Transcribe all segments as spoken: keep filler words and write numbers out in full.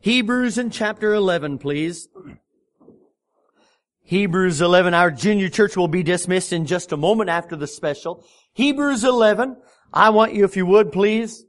Hebrews in chapter eleven, please. Hebrews eleven. Our junior church will be dismissed in just a moment after the special. Hebrews eleven. I want you, if you would, please,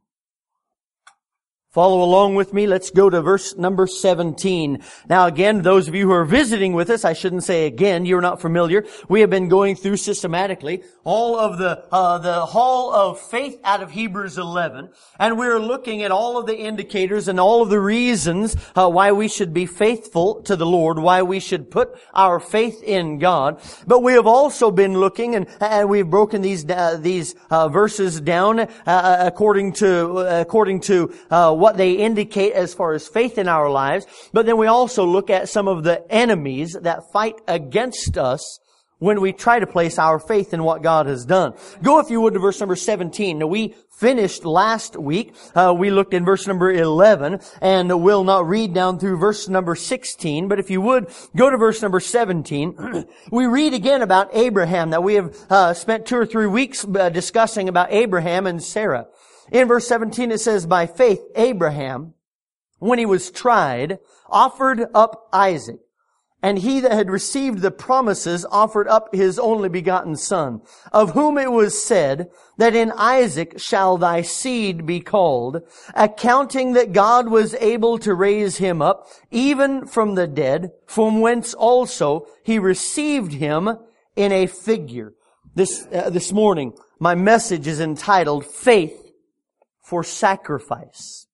follow along with me. Let's go to verse number seventeen. Now again, those of you who are visiting with us, I shouldn't say again, you're not familiar. We have been going through systematically all of the, uh, the hall of faith out of Hebrews eleven. And we're looking at all of the indicators and all of the reasons uh, why we should be faithful to the Lord, why we should put our faith in God. But we have also been looking, and, and we've broken these, uh, these, uh, verses down, uh, according to, uh, according to, uh, what they indicate as far as faith in our lives. But then we also look at some of the enemies that fight against us when we try to place our faith in what God has done. Go, if you would, to verse number seventeen. Now, we finished last week. Uh, we looked in verse number eleven, and we'll not read down through verse number sixteen. But if you would, go to verse number seventeen. We read again about Abraham. Now, we have uh, spent two or three weeks uh, discussing about Abraham and Sarah. In verse seventeen it says, by faith Abraham, when he was tried, offered up Isaac. And he that had received the promises offered up his only begotten son, of whom it was said, that in Isaac shall thy seed be called, accounting that God was able to raise him up, even from the dead, from whence also he received him in a figure. This, uh, this morning, my message is entitled, Faith for Sacrifice.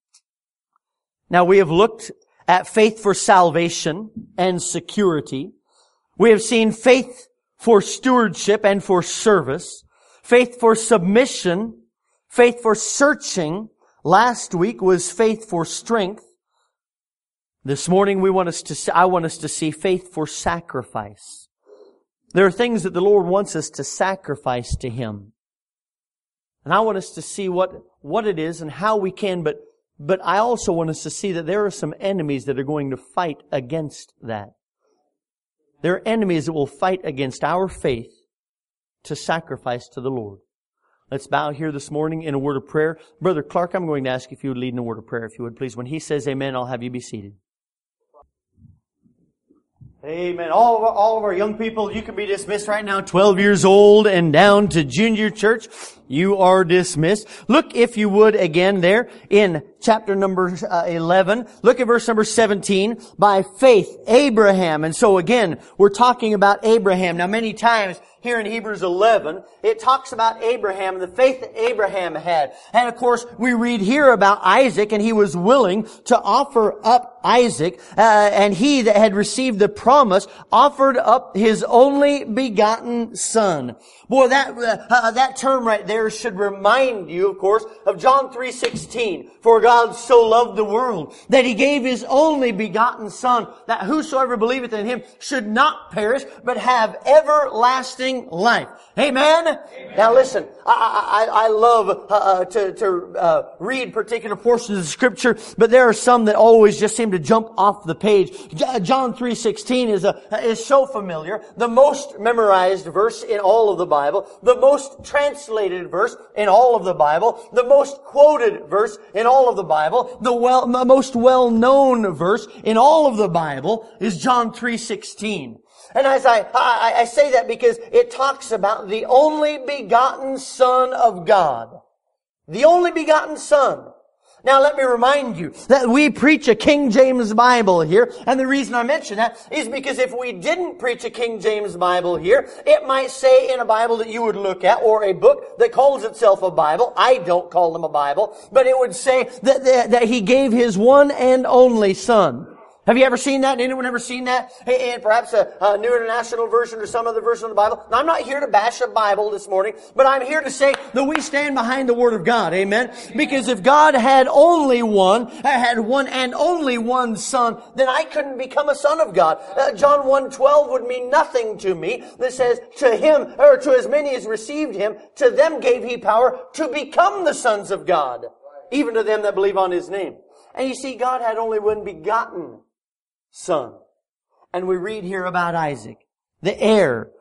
Now, we have looked at faith for salvation and security. We have seen faith for stewardship and for service. Faith for submission. Faith for searching. Last week was faith for strength. This morning we want us to see, I want us to see faith for sacrifice. There are things that the Lord wants us to sacrifice to Him. And I want us to see what, what it is and how we can, but But I also want us to see that there are some enemies that are going to fight against that. There are enemies that will fight against our faith to sacrifice to the Lord. Let's bow here this morning in a word of prayer. Brother Clark, I'm going to ask if you would lead in a word of prayer, if you would, please. When he says amen, I'll have you be seated. Amen. All of, our, all of our young people, you can be dismissed right now, twelve years old and down to junior church. You are dismissed. Look, if you would, again there in chapter number uh, eleven. Look at verse number seventeen. By faith, Abraham. And so again, we're talking about Abraham. Now, many times here in Hebrews eleven, it talks about Abraham and the faith that Abraham had. And of course, we read here about Isaac, and he was willing to offer up Isaac, uh, and he that had received the promise offered up his only begotten son. Boy, that uh, uh, that term right there should remind you, of course, of John three sixteen. For God so loved the world that He gave His only begotten Son, that whosoever believeth in Him should not perish, but have everlasting life. Amen? Amen. Now listen, I, I, I love uh, to, to uh, read particular portions of Scripture, but there are some that always just seem to jump off the page. John three sixteen is a is so familiar, the most memorized verse in all of the Bible, the most translated verse in all of the Bible, the most quoted verse in all of the Bible, the well, most well-known verse in all of the Bible is John three sixteen. And as I, I, I say that because it talks about the only begotten Son of God. The only begotten Son. Now let me remind you that we preach a King James Bible here, and the reason I mention that is because if we didn't preach a King James Bible here, it might say in a Bible that you would look at, or a book that calls itself a Bible, I don't call them a Bible, but it would say that, that, that He gave His one and only Son. Have you ever seen that? Anyone ever seen that? In perhaps a, a New International Version or some other version of the Bible? Now, I'm not here to bash a Bible this morning, but I'm here to say that we stand behind the Word of God. Amen? Because if God had only one, had one and only one Son, then I couldn't become a son of God. Uh, John one twelve would mean nothing to me. That says, to him, or to as many as received Him, to them gave He power to become the sons of God, even to them that believe on His name. And you see, God had only one begotten Son. And we read here about Isaac, the heir,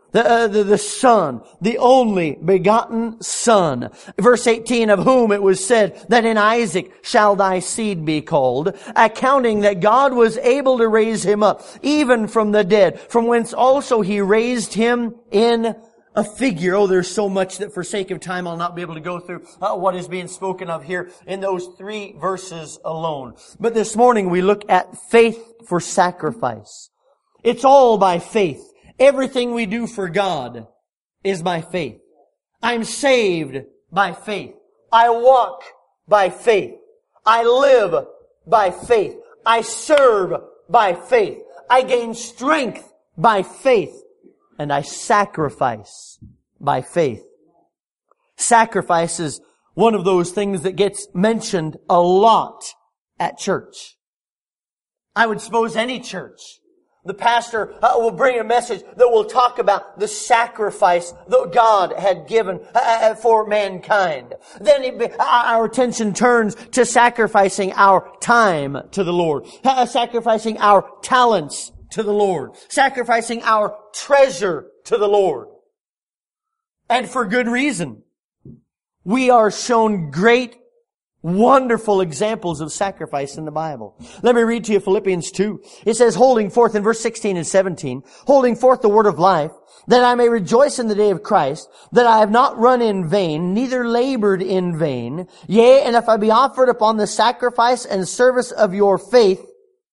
The, uh, the, the Son, the only begotten Son. Verse eighteen, of whom it was said that in Isaac shall thy seed be called, accounting that God was able to raise him up, even from the dead, from whence also he raised him in a figure. Oh, there's so much that for sake of time I'll not be able to go through uh, what is being spoken of here in those three verses alone. But this morning we look at faith for sacrifice. It's all by faith. Everything we do for God is by faith. I'm saved by faith. I walk by faith. I live by faith. I serve by faith. I gain strength by faith. And I sacrifice by faith. Sacrifice is one of those things that gets mentioned a lot at church. I would suppose any church. The pastor uh, will bring a message that will talk about the sacrifice that God had given uh, for mankind. Then it, our attention turns to sacrificing our time to the Lord, uh, sacrificing our talents to the Lord, sacrificing our treasure to the Lord. And for good reason. We are shown great, wonderful examples of sacrifice in the Bible. Let me read to you Philippians two. It says, holding forth in verse sixteen and seventeen, holding forth the word of life, that I may rejoice in the day of Christ, that I have not run in vain, neither labored in vain. Yea, and if I be offered upon the sacrifice and service of your faith,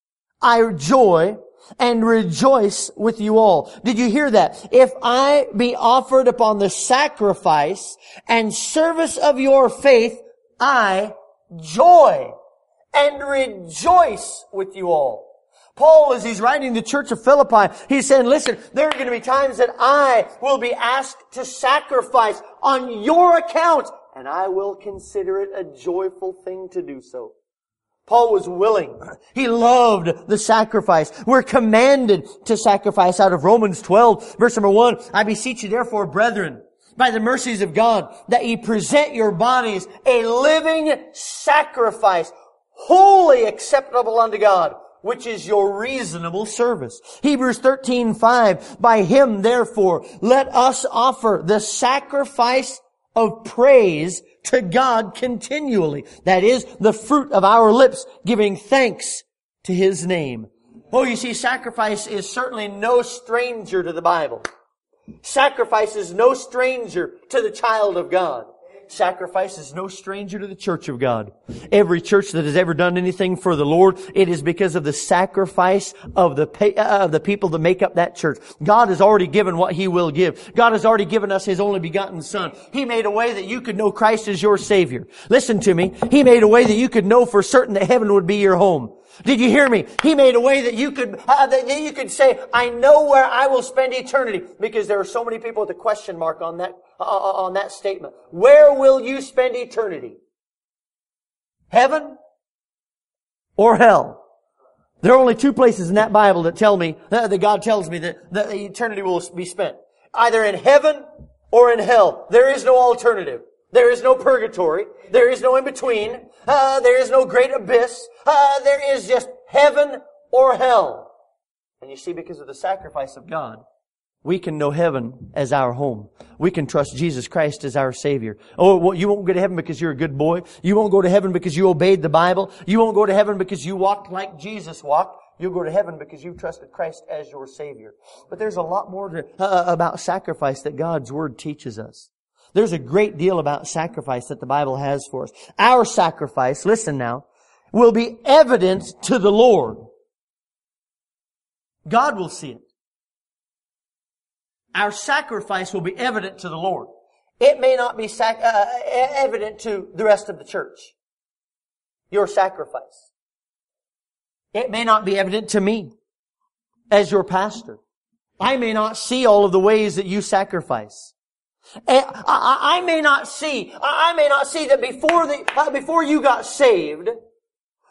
I joy and rejoice with you all. Did you hear that? If I be offered upon the sacrifice and service of your faith, I joy and rejoice with you all. Paul, as he's writing the church of Philippi, he's saying, listen, there are going to be times that I will be asked to sacrifice on your account, and I will consider it a joyful thing to do so. Paul was willing. He loved the sacrifice. We're commanded to sacrifice out of Romans twelve, verse number one. I beseech you therefore, brethren, by the mercies of God, that ye present your bodies a living sacrifice, wholly acceptable unto God, which is your reasonable service. Hebrews thirteen five, by him therefore let us offer the sacrifice of praise to God continually. That is, the fruit of our lips, giving thanks to His name. Oh, you see, sacrifice is certainly no stranger to the Bible. Sacrifice is no stranger to the child of God. Sacrifice is no stranger to the church of God. Every church that has ever done anything for the Lord, it is because of the sacrifice of the uh, of the people that make up that church. God has already given what He will give. God has already given us His only begotten Son. He made a way that you could know Christ as your Savior. Listen to me. He made a way that you could know for certain that heaven would be your home. Did you hear me? He made a way that you could, uh, that you could say, I know where I will spend eternity. Because there are so many people with a question mark on that, uh, on that statement. Where will you spend eternity? Heaven or hell? There are only two places in that Bible that tell me, uh, that God tells me that, that eternity will be spent. Either in heaven or in hell. There is no alternative. There is no purgatory. There is no in-between. Uh, there is no great abyss. Uh, there is just heaven or hell. And you see, because of the sacrifice of God, we can know heaven as our home. We can trust Jesus Christ as our Savior. Oh, well, you won't go to heaven because you're a good boy. You won't go to heaven because you obeyed the Bible. You won't go to heaven because you walked like Jesus walked. You'll go to heaven because you've trusted Christ as your Savior. But there's a lot more to, uh, about sacrifice that God's Word teaches us. There's a great deal about sacrifice that the Bible has for us. Our sacrifice, listen now, will be evident to the Lord. God will see it. Our sacrifice will be evident to the Lord. It may not be sac- uh, evident to the rest of the church. Your sacrifice. It may not be evident to me as your pastor. I may not see all of the ways that you sacrifice. I may not see, I may not see that before the, before you got saved,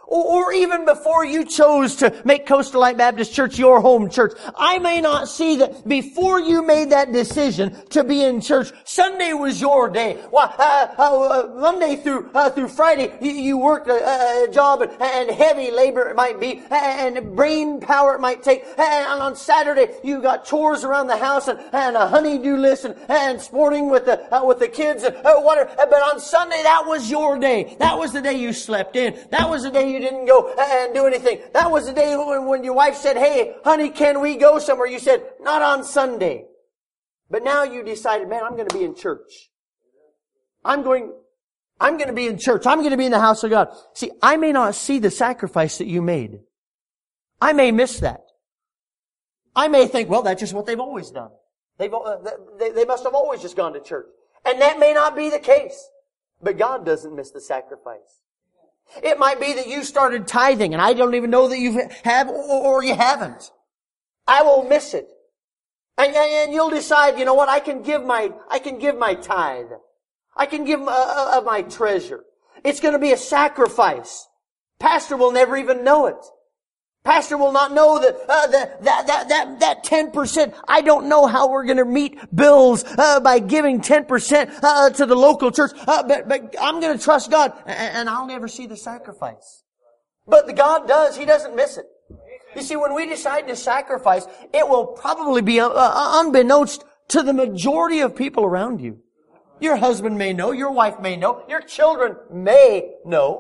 Or even before you chose to make Coastal Light Baptist Church your home church, I may not see that before you made that decision to be in church, Sunday was your day. Well, uh, uh, Monday through uh, through Friday, you, you worked a, a job and, and heavy labor it might be, and brain power it might take. And on Saturday, you got chores around the house and, and a honey-do list and, and sporting with the uh, with the kids and uh, whatever. But on Sunday, that was your day. That was the day you slept in. That was the day you You didn't go and do anything. That was the day when, when your wife said, "Hey, honey, can we go somewhere?" You said, "Not on Sunday." But now you decided, man, I'm going to be in church. I'm going, I'm going to be in church. I'm going to be in the house of God. See, I may not see the sacrifice that you made. I may miss that. I may think, well, that's just what they've always done. They've, uh, they, they must have always just gone to church. And that may not be the case. But God doesn't miss the sacrifice. It might be that you started tithing and I don't even know that you have or you haven't. I will miss it. And, and you'll decide, you know what, I can give my, I can give my tithe. I can give uh, of my treasure. It's going to be a sacrifice. Pastor will never even know it. Pastor will not know that, uh, that, that, that, that, that ten percent. I don't know how we're going to meet bills, uh, by giving ten percent, uh, to the local church. Uh, but, but I'm going to trust God and, and I'll never see the sacrifice. But God does. He doesn't miss it. You see, when we decide to sacrifice, it will probably be uh, unbeknownst to the majority of people around you. Your husband may know, your wife may know, your children may know.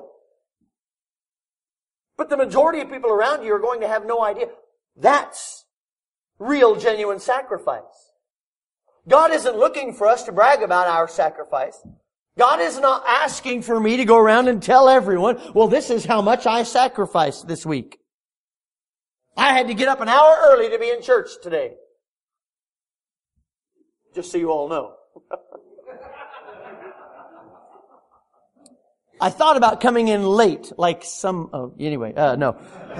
But the majority of people around you are going to have no idea. That's real, genuine sacrifice. God isn't looking for us to brag about our sacrifice. God is not asking for me to go around and tell everyone, well, this is how much I sacrificed this week. I had to get up an hour early to be in church today. Just so you all know. I thought about coming in late, like some, oh, anyway, uh, no.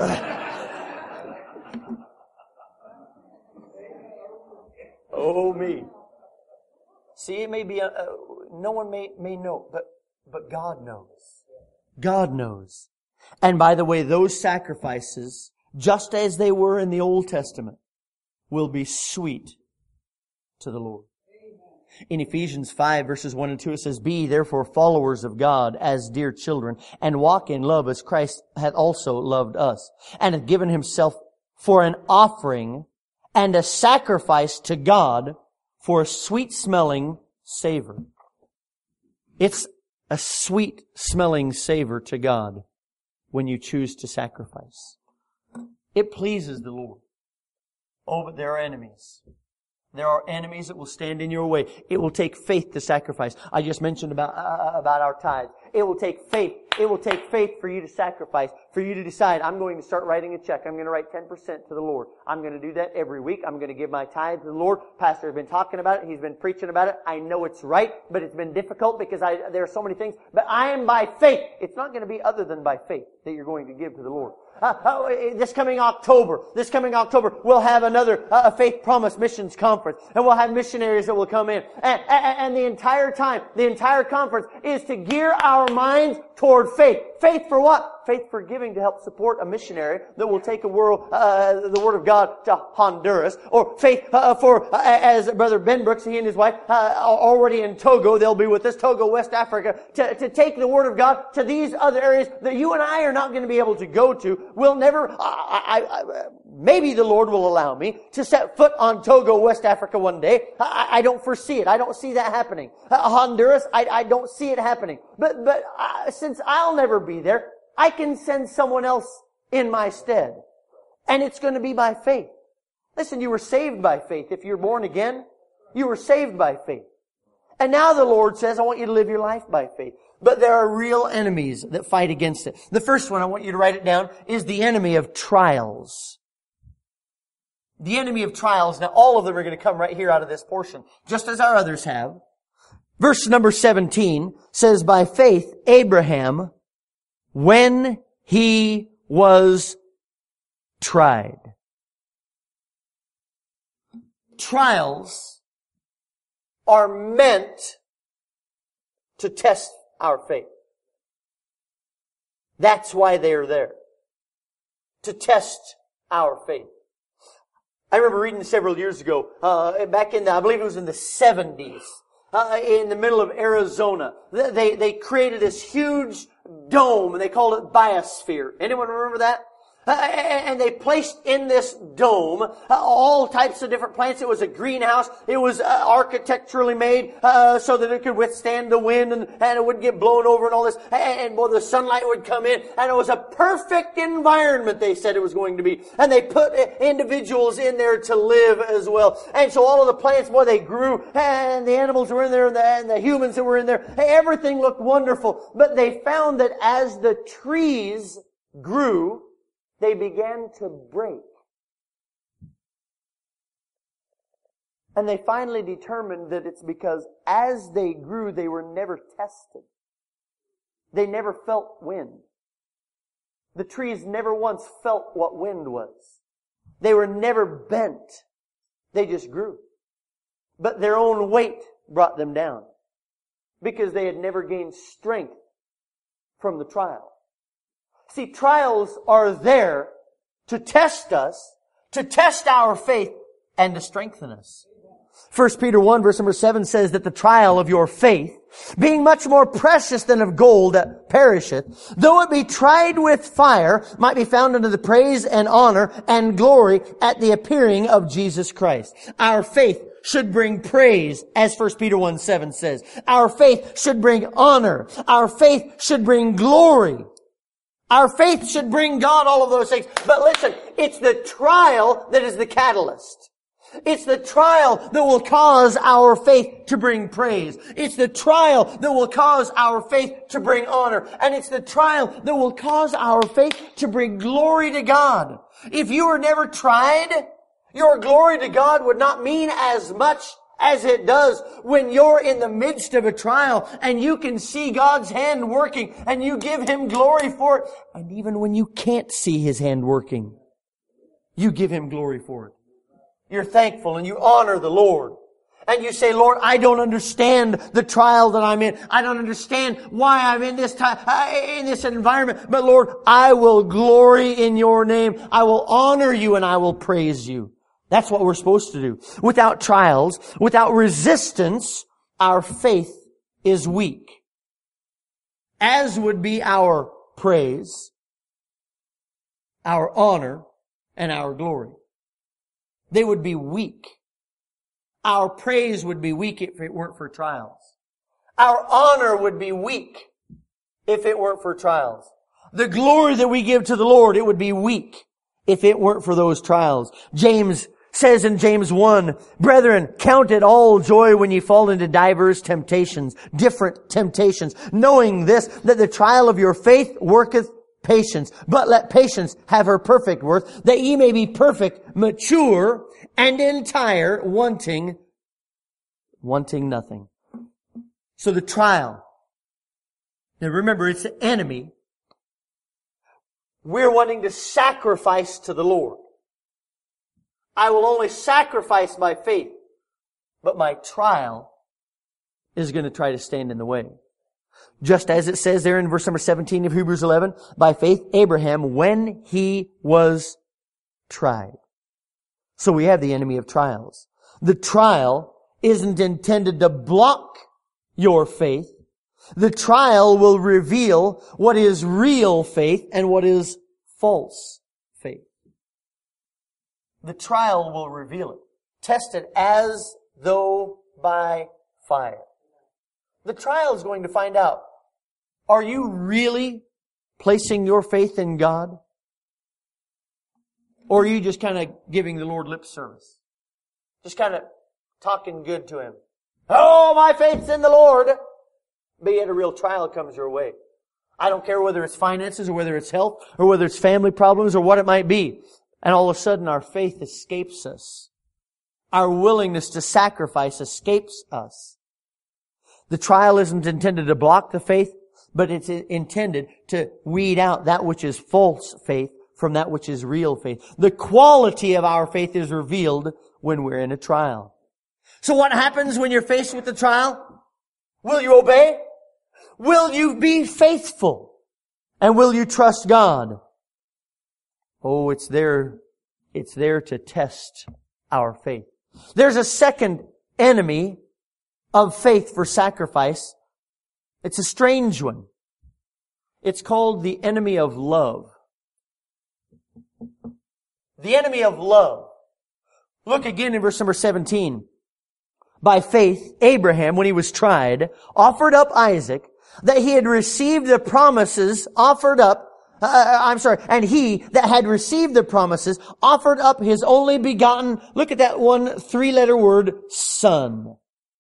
Oh, me. See, it may be, a, a, no one may, may know, but, but God knows. God knows. And by the way, those sacrifices, just as they were in the Old Testament, will be sweet to the Lord. In Ephesians five verses one and two it says, "Be therefore followers of God as dear children, and walk in love as Christ hath also loved us, and hath given Himself for an offering and a sacrifice to God for a sweet-smelling savor." It's a sweet-smelling savor to God when you choose to sacrifice. It pleases the Lord. Oh, but there are enemies. There are enemies that will stand in your way. It will take faith to sacrifice. I just mentioned about uh, about our tithes. It will take faith. It will take faith for you to sacrifice, for you to decide, I'm going to start writing a check. I'm going to write ten percent to the Lord. I'm going to do that every week. I'm going to give my tithe to the Lord. Pastor has been talking about it. He's been preaching about it. I know it's right, but it's been difficult because I, there are so many things. But I am by faith. It's not going to be other than by faith that you're going to give to the Lord. Uh, uh, this coming October, this coming October, we'll have another uh, Faith Promise Missions Conference, and we'll have missionaries that will come in. And, and, and the entire time, the entire conference is to gear our minds toward faith. Faith for what? Faith for giving to help support a missionary that will take a world, uh, the Word of God to Honduras. Or faith uh, for, uh, as Brother Ben Brooks, he and his wife, uh, are already in Togo. They'll be with us, Togo, West Africa, to, to take the Word of God to these other areas that you and I are not going to be able to go to. We'll never, I, I, I, maybe the Lord will allow me to set foot on Togo, West Africa one day. I, I don't foresee it. I don't see that happening. Uh, Honduras, I, I don't see it happening. But, but uh, since I'll never be there, I can send someone else in my stead. And it's going to be by faith. Listen, you were saved by faith. If you're born again, you were saved by faith. And now the Lord says, I want you to live your life by faith. But there are real enemies that fight against it. The first one, I want you to write it down, is the enemy of trials. The enemy of trials. Now, all of them are going to come right here out of this portion, just as our others have. Verse number seventeen says, by faith, Abraham, when he was tried. Trials are meant to test our faith. That's why they are there. To test our faith. I remember reading several years ago, uh, back in the, I believe it was in the seventies, uh, in the middle of Arizona. They, they created this huge dome and they called it Biosphere. Anyone remember that? Uh, and they placed in this dome uh, all types of different plants. It was a greenhouse. It was uh, architecturally made uh, so that it could withstand the wind and, and it wouldn't get blown over and all this. And, and boy, the sunlight would come in. And it was a perfect environment, they said it was going to be. And they put individuals in there to live as well. And so all of the plants, boy, they grew. And the animals were in there and the, and the humans that were in there. Everything looked wonderful. But they found that as the trees grew, they began to break. And they finally determined that it's because as they grew, they were never tested. They never felt wind. The trees never once felt what wind was. They were never bent. They just grew. But their own weight brought them down because they had never gained strength from the trial. See, trials are there to test us, to test our faith, and to strengthen us. First Peter one verse number seven says that the trial of your faith, being much more precious than of gold that perisheth, though it be tried with fire, might be found unto the praise and honor and glory at the appearing of Jesus Christ. Our faith should bring praise, as First Peter one seven says. Our faith should bring honor. Our faith should bring glory. Our faith should bring God all of those things. But listen, it's the trial that is the catalyst. It's the trial that will cause our faith to bring praise. It's the trial that will cause our faith to bring honor. And it's the trial that will cause our faith to bring glory to God. If you were never tried, your glory to God would not mean as much as it does when you're in the midst of a trial and you can see God's hand working and you give Him glory for it. And even when you can't see His hand working, you give Him glory for it. You're thankful and you honor the Lord. And you say, Lord, I don't understand the trial that I'm in. I don't understand why I'm in this time, in this environment. But Lord, I will glory in your name. I will honor you and I will praise you. That's what we're supposed to do. Without trials, without resistance, our faith is weak. As would be our praise, our honor, and our glory. They would be weak. Our praise would be weak if it weren't for trials. Our honor would be weak if it weren't for trials. The glory that we give to the Lord, it would be weak if it weren't for those trials. James says in James one, brethren, count it all joy when ye fall into divers temptations, different temptations, knowing this, that the trial of your faith worketh patience. But let patience have her perfect work, that ye may be perfect, mature, and entire, wanting, wanting nothing. So the trial, now remember, it's the enemy. We're wanting to sacrifice to the Lord. I will only sacrifice my faith, but my trial is going to try to stand in the way. Just as it says there in verse number seventeen of Hebrews eleven, by faith Abraham, when he was tried. So we have the enemy of trials. The trial isn't intended to block your faith. The trial will reveal what is real faith and what is false faith. The trial will reveal it. Test it as though by fire. The trial is going to find out, are you really placing your faith in God? Or are you just kind of giving the Lord lip service? Just kind of talking good to Him. Oh, my faith's in the Lord. But yet a real trial comes your way. I don't care whether it's finances or whether it's health or whether it's family problems or what it might be. And all of a sudden our faith escapes us. Our willingness to sacrifice escapes us. The trial isn't intended to block the faith, but it's intended to weed out that which is false faith from that which is real faith. The quality of our faith is revealed when we're in a trial. So what happens when you're faced with the trial? Will you obey? Will you be faithful? And will you trust God? Oh, it's there, it's there to test our faith. There's a second enemy of faith for sacrifice. It's a strange one. It's called the enemy of love. The enemy of love. Look again in verse number seventeen. By faith, Abraham, when he was tried, offered up Isaac, that he had received the promises, offered up, uh, I'm sorry, and he that had received the promises, offered up his only begotten, look at that one three-letter word, son.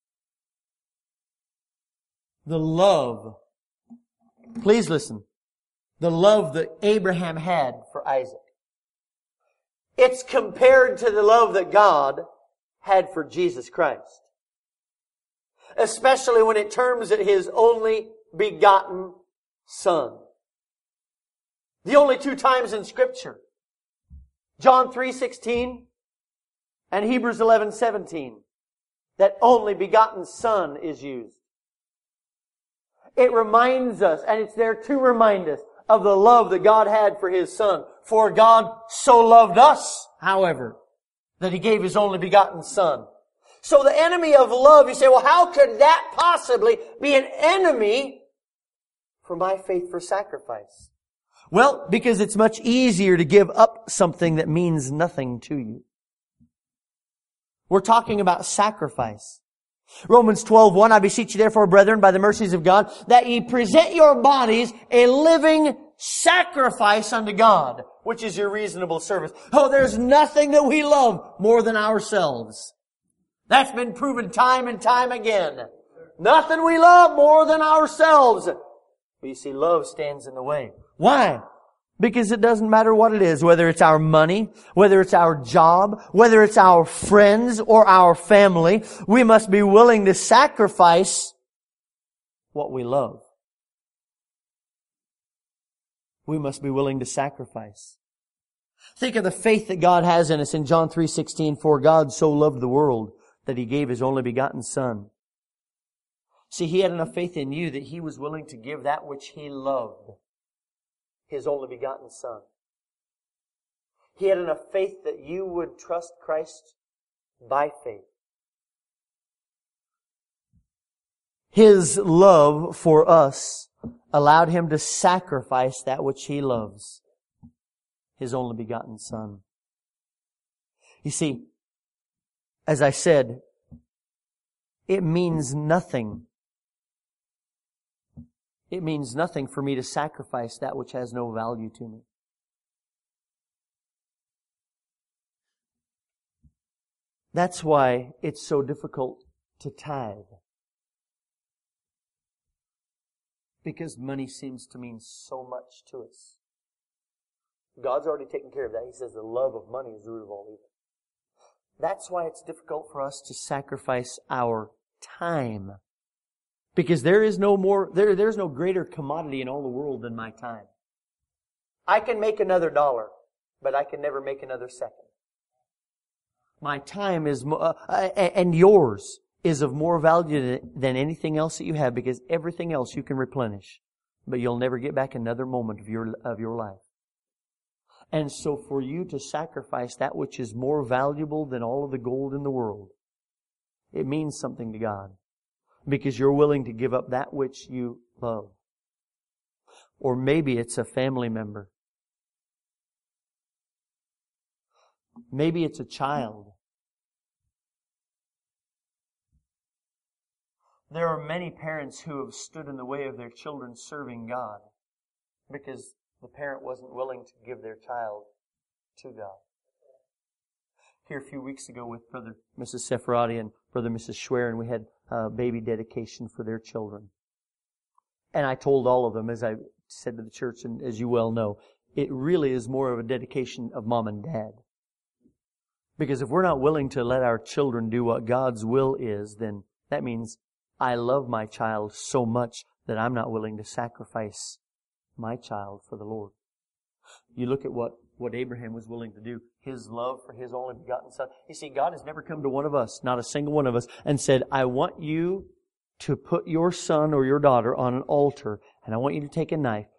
The love. Please listen. The love that Abraham had for Isaac. It's compared to the love that God had for Jesus Christ. Especially when it terms at His only begotten Son. The only two times in Scripture. John three sixteen and Hebrews eleven seventeen. That only begotten Son is used. It reminds us, and it's there to remind us, of the love that God had for His Son. For God so loved us, however, that He gave His only begotten Son. So the enemy of love, you say, well, how could that possibly be an enemy for my faith for sacrifice? Well, because it's much easier to give up something that means nothing to you. We're talking about sacrifice. Romans twelve one, I beseech you therefore, brethren, by the mercies of God, that ye present your bodies a living sacrifice unto God, which is your reasonable service. Oh, there's nothing that we love more than ourselves. That's been proven time and time again. Nothing we love more than ourselves. But you see, love stands in the way. Why? Because it doesn't matter what it is, whether it's our money, whether it's our job, whether it's our friends or our family, we must be willing to sacrifice what we love. We must be willing to sacrifice. Think of the faith that God has in us in John three sixteen, for God so loved the world that He gave His only begotten Son. See, He had enough faith in you that He was willing to give that which He loved, His only begotten Son. He had enough faith that you would trust Christ by faith. His love for us allowed Him to sacrifice that which He loves, His only begotten Son. You see, as I said, it means nothing. It means nothing for me to sacrifice that which has no value to me. That's why it's so difficult to tithe. Because money seems to mean so much to us. God's already taken care of that. He says the love of money is the root of all evil. That's why it's difficult for us to sacrifice our time. Because there is no more, there, there's no greater commodity in all the world than my time. I can make another dollar, but I can never make another second. My time is, uh, and yours is of more value than anything else that you have, because everything else you can replenish, but you'll never get back another moment of your, of your life. And so for you to sacrifice that which is more valuable than all of the gold in the world, it means something to God. Because you're willing to give up that which you love. Or maybe it's a family member. Maybe it's a child. There are many parents who have stood in the way of their children serving God because the parent wasn't willing to give their child to God. Here a few weeks ago with Brother Missus Sepharadi and Brother Missus Schwerin, we had a baby dedication for their children. And I told all of them, as I said to the church, and as you well know, it really is more of a dedication of mom and dad. Because if we're not willing to let our children do what God's will is, then that means I love my child so much that I'm not willing to sacrifice my child for the Lord. You look at what, what Abraham was willing to do. His love for His only begotten Son. You see, God has never come to one of us, not a single one of us, and said, I want you to put your son or your daughter on an altar, and I want you to take a knife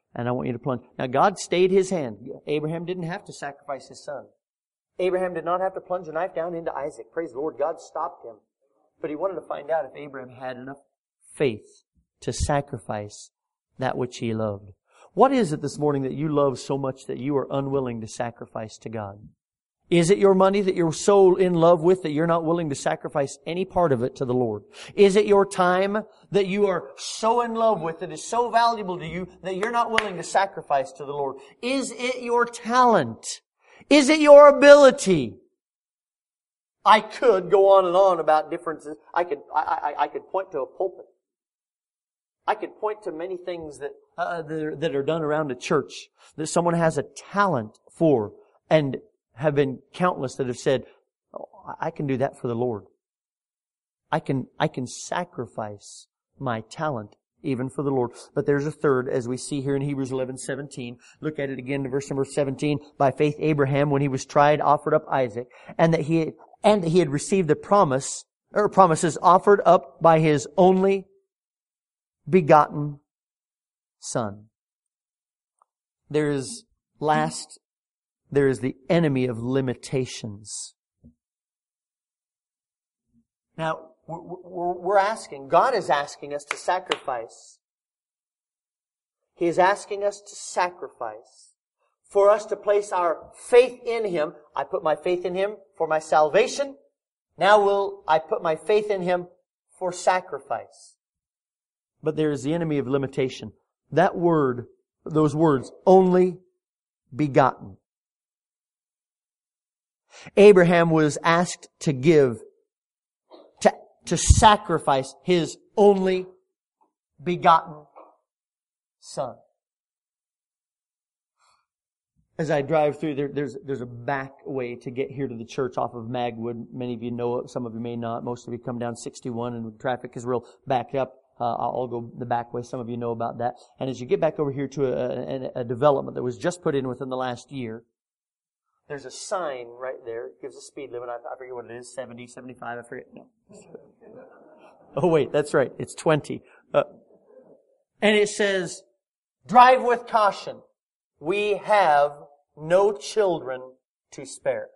and I want you to plunge. Now God stayed His hand. Abraham didn't have to sacrifice his son. Abraham did not have to plunge a knife down into Isaac. Praise the Lord. God stopped him. But He wanted to find out if Abraham had enough faith to sacrifice that which he loved. What is it this morning that you love so much that you are unwilling to sacrifice to God? Is it your money that you're so in love with that you're not willing to sacrifice any part of it to the Lord? Is it your time that you are so in love with that is so valuable to you that you're not willing to sacrifice to the Lord? Is it your talent? Is it your ability? I could go on and on about differences. I could, I, I, I could point to a pulpit. I could point to many things that, uh, that, are, that are done around a church that someone has a talent for, and have been countless that have said, oh, I can do that for the Lord. I can, I can sacrifice my talent even for the Lord. But there's a third, as we see here in Hebrews eleven seventeen. Look at it again in verse number seventeen. By faith Abraham, when he was tried, offered up Isaac, and that he, and that he had received the promise, or promises offered up by his only begotten son. There is last There is the enemy of limitations. Now, we're asking, God is asking us to sacrifice. He is asking us to sacrifice. For us to place our faith in Him. I put my faith in Him for my salvation. Now will I put my faith in Him for sacrifice. But there is the enemy of limitation. That word, those words, only begotten. Abraham was asked to give, to, to sacrifice his only begotten son. As I drive through, there, there's, there's a back way to get here to the church off of Magwood. Many of you know it, some of you may not. Most of you come down sixty-one and traffic is real backed up. Uh, I'll go the back way. Some of you know about that. And as you get back over here to a, a, a development that was just put in within the last year, there's a sign right there. It gives a speed limit. I, I forget what it is. seventy, seventy-five, I forget. No. Oh wait, that's right. It's twenty. Uh, and it says, drive with caution. We have no children to spare.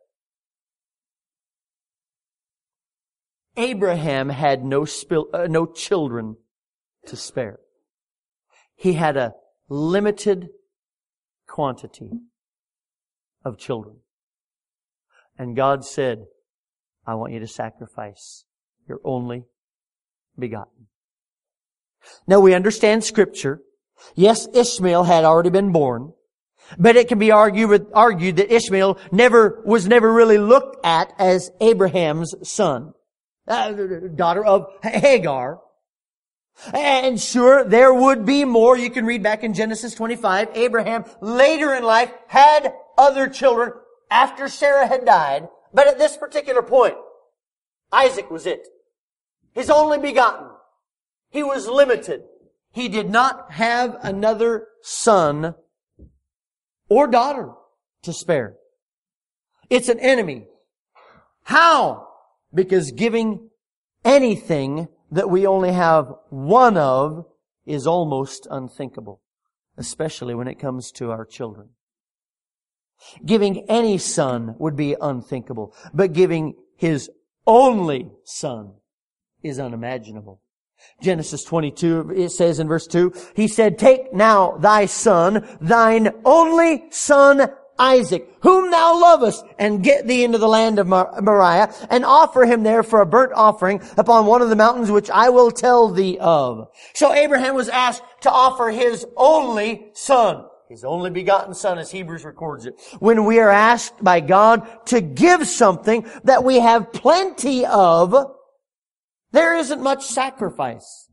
Abraham had no spil, uh, no children to spare. He had a limited quantity of children. And God said, I want you to sacrifice your only begotten. Now we understand Scripture. Yes, Ishmael had already been born. But it can be argued, argued that Ishmael never, was never really looked at as Abraham's son. Uh, daughter of Hagar. And sure, there would be more. You can read back in Genesis twenty-five. Abraham, later in life, had other children after Sarah had died. But at this particular point, Isaac was it. His only begotten. He was limited. He did not have another son or daughter to spare. It's an enemy. How? Because giving anything that we only have one of is almost unthinkable, especially when it comes to our children. Giving any son would be unthinkable, but giving His only son is unimaginable. Genesis twenty-two, it says in verse two, He said, take now thy son, thine only son Isaac, whom thou lovest, and get thee into the land of Moriah, and offer him there for a burnt offering upon one of the mountains which I will tell thee of. So Abraham was asked to offer his only son, his only begotten son, as Hebrews records it. When we are asked by God to give something that we have plenty of, there isn't much sacrifice.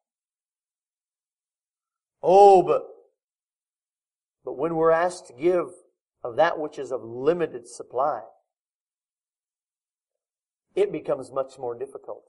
Oh, but, but when we're asked to give of that which is of limited supply, it becomes much more difficult.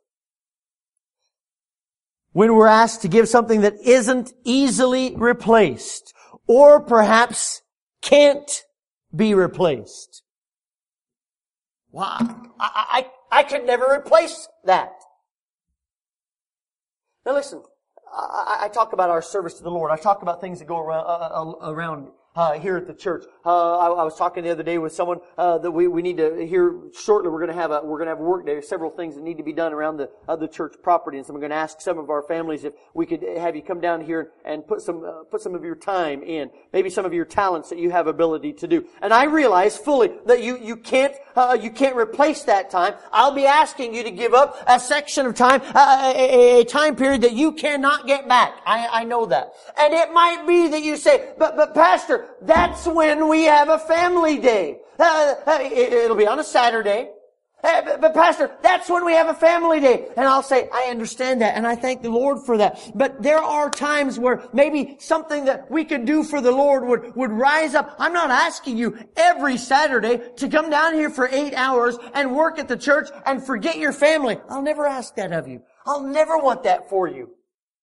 When we're asked to give something that isn't easily replaced, or perhaps can't be replaced. Wow, I, I, I could never replace that. Now listen, I, I talk about our service to the Lord. I talk about things that go around, uh, around Uh, here at the church. Uh, I, I was talking the other day with someone, uh, that we, we need to, here shortly we're gonna have a, we're gonna have a work day. There's several things that need to be done around the, uh, the church property. And so I'm gonna ask some of our families if we could have you come down here and put some, uh, put some of your time in. Maybe some of your talents that you have ability to do. And I realize fully that you, you can't, uh, you can't replace that time. I'll be asking you to give up a section of time, uh, a, a time period that you cannot get back. I, I know that. And it might be that you say, but, but Pastor, that's when we have a family day. Uh, it'll be on a Saturday. Uh, but, but Pastor, that's when we have a family day. And I'll say, I understand that, and I thank the Lord for that. But there are times where maybe something that we could do for the Lord would, would rise up. I'm not asking you every Saturday to come down here for eight hours and work at the church and forget your family. I'll never ask that of you. I'll never want that for you.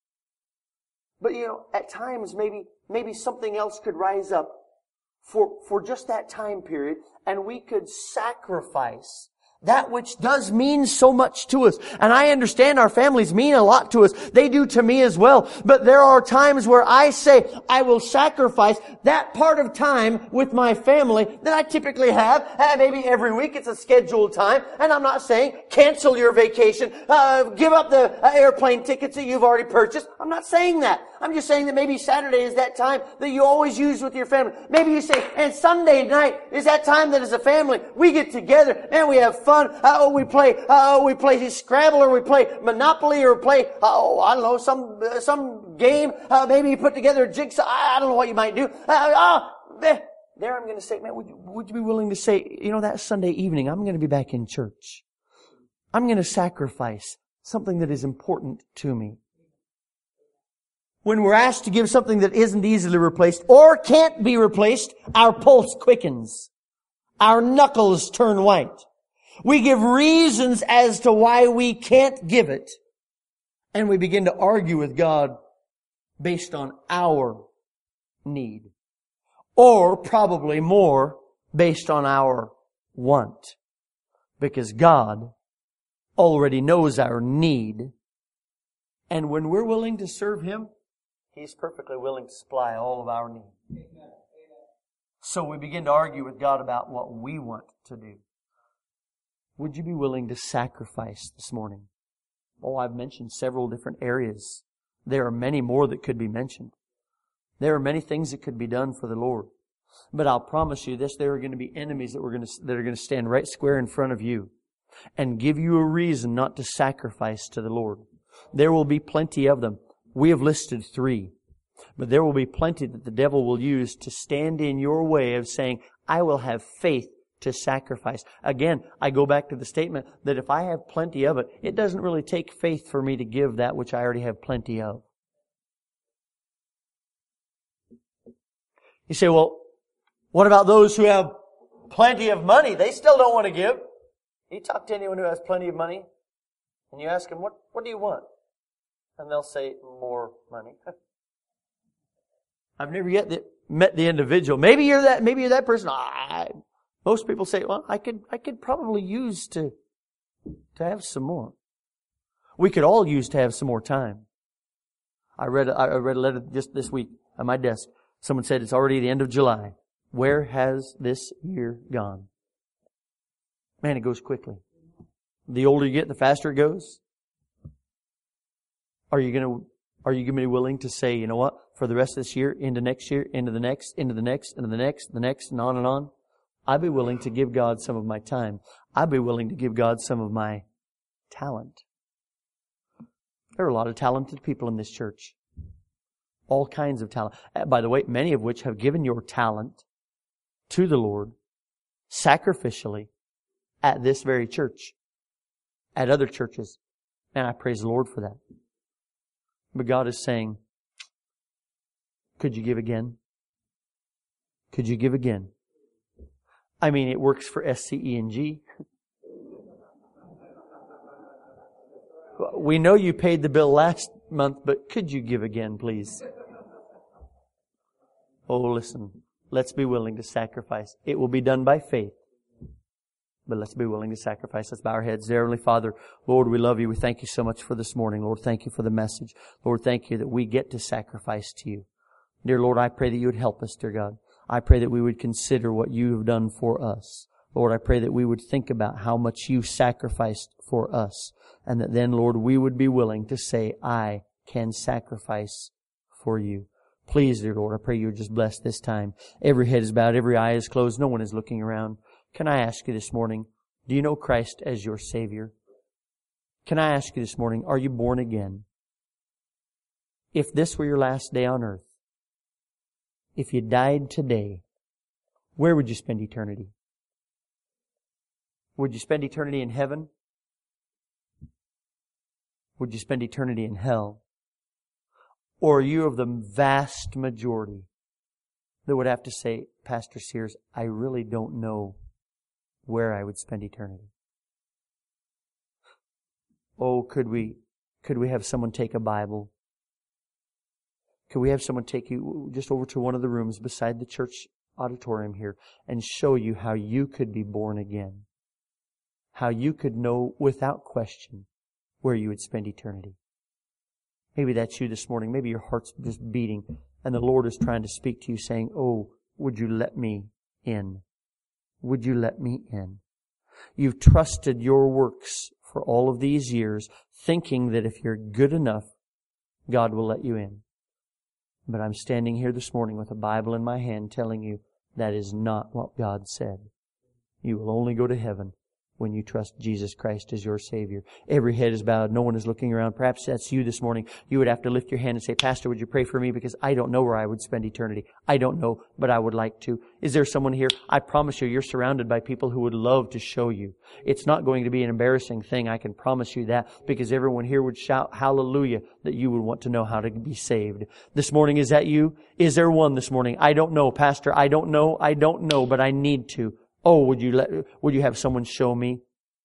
But you know, at times maybe maybe something else could rise up for for just that time period, and we could sacrifice that which does mean so much to us. And I understand our families mean a lot to us. They do to me as well. But there are times where I say, I will sacrifice that part of time with my family that I typically have. Uh, maybe every week it's a scheduled time. And I'm not saying cancel your vacation, uh, give up the uh, airplane tickets that you've already purchased. I'm not saying that. I'm just saying that maybe Saturday is that time that you always use with your family. Maybe you say, and Sunday night is that time that as a family we get together and we have fun. Uh, we play, uh, we play Scrabble, or we play Monopoly, or play, oh, I don't know, some uh, some game. Uh, maybe you put together a jigsaw. I, I don't know what you might do. Uh, oh, there, there I'm going to say, man, would you, would you be willing to say, you know, that Sunday evening I'm going to be back in church. I'm going to sacrifice something that is important to me. When we're asked to give something that isn't easily replaced or can't be replaced, our pulse quickens. Our knuckles turn white. We give reasons as to why we can't give it. And we begin to argue with God based on our need. Or probably more based on our want. Because God already knows our need. And when we're willing to serve Him, He's perfectly willing to supply all of our need. So we begin to argue with God about what we want to do. Would you be willing to sacrifice this morning? Oh, I've mentioned several different areas. There are many more that could be mentioned. There are many things that could be done for the Lord. But I'll promise you this, there are going to be enemies that, we're going to, that are going to stand right square in front of you and give you a reason not to sacrifice to the Lord. There will be plenty of them. We have listed three. But there will be plenty that the devil will use to stand in your way of saying, I will have faith to sacrifice. Again, I go back to the statement that if I have plenty of it, it doesn't really take faith for me to give that which I already have plenty of. You say, well, what about those who have plenty of money? They still don't want to give. You talk to anyone who has plenty of money, and you ask them, what, what do you want? And they'll say, more money. I've never yet met the individual. Maybe you're that, maybe you're that person. I, most people say, well, I could, I could probably use to, to have some more. We could all use to have some more time. I read, I read a letter just this week at my desk. Someone said it's already the end of July. Where has this year gone? Man, it goes quickly. The older you get, the faster it goes. Are you going to, are you going to be willing to say, you know what, for the rest of this year, into next year, into the next, into the next, into the next, the next, and on and on? I'd be willing to give God some of my time. I'd be willing to give God some of my talent. There are a lot of talented people in this church. All kinds of talent. By the way, many of which have given your talent to the Lord sacrificially at this very church, at other churches. And I praise the Lord for that. But God is saying, could you give again? Could you give again? I mean, it works for S C E and G. We know you paid the bill last month, but could you give again, please? Oh, listen. Let's be willing to sacrifice. It will be done by faith. But let's be willing to sacrifice. Let's bow our heads. Dear Heavenly Father, Lord, we love You. We thank You so much for this morning. Lord, thank You for the message. Lord, thank You that we get to sacrifice to You. Dear Lord, I pray that You would help us, dear God. I pray that we would consider what You have done for us. Lord, I pray that we would think about how much You sacrificed for us. And that then, Lord, we would be willing to say, I can sacrifice for You. Please, dear Lord, I pray You would just bless this time. Every head is bowed, every eye is closed, no one is looking around. Can I ask you this morning, do you know Christ as your Savior? Can I ask you this morning, are you born again? If this were your last day on earth, if you died today, where would you spend eternity? Would you spend eternity in heaven? Would you spend eternity in hell? Or are you of the vast majority that would have to say, Pastor Sears, I really don't know where I would spend eternity? Oh, could we, could we have someone take a Bible? Could we have someone take you just over to one of the rooms beside the church auditorium here and show you how you could be born again? How you could know without question where you would spend eternity. Maybe that's you this morning. Maybe your heart's just beating and the Lord is trying to speak to you saying, oh, would you let me in? Would you let me in? You've trusted your works for all of these years, thinking that if you're good enough, God will let you in. But I'm standing here this morning with a Bible in my hand telling you that is not what God said. You will only go to heaven when you trust Jesus Christ as your Savior. Every head is bowed. No one is looking around. Perhaps that's you this morning. You would have to lift your hand and say, Pastor, would you pray for me? Because I don't know where I would spend eternity. I don't know, but I would like to. Is there someone here? I promise you, you're surrounded by people who would love to show you. It's not going to be an embarrassing thing. I can promise you that, because everyone here would shout hallelujah that you would want to know how to be saved. This morning, is that you? Is there one this morning? I don't know, Pastor. I don't know. I don't know, but I need to. Oh, would you let, would you have someone show me?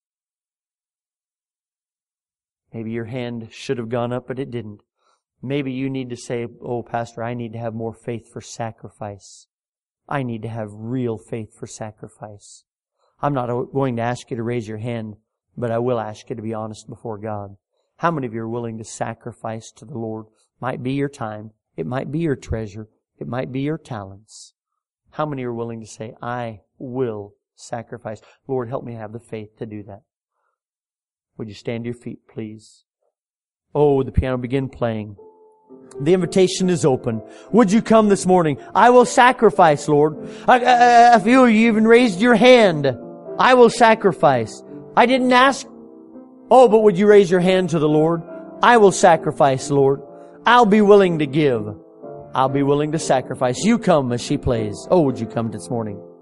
Maybe your hand should have gone up, but it didn't. Maybe you need to say, oh, Pastor, I need to have more faith for sacrifice. I need to have real faith for sacrifice. I'm not going to ask you to raise your hand, but I will ask you to be honest before God. How many of you are willing to sacrifice to the Lord? Might be your time. It might be your treasure. It might be your talents. How many are willing to say, I will sacrifice? Lord, help me have the faith to do that. Would you stand to your feet, please? Oh, would the piano begin playing? The invitation is open. Would you come this morning? I will sacrifice, Lord. I, I, I feel you even raised your hand. I will sacrifice. I didn't ask. Oh, but would you raise your hand to the Lord? I will sacrifice, Lord. I'll be willing to give. I'll be willing to sacrifice. You come as she plays. Oh, would you come this morning?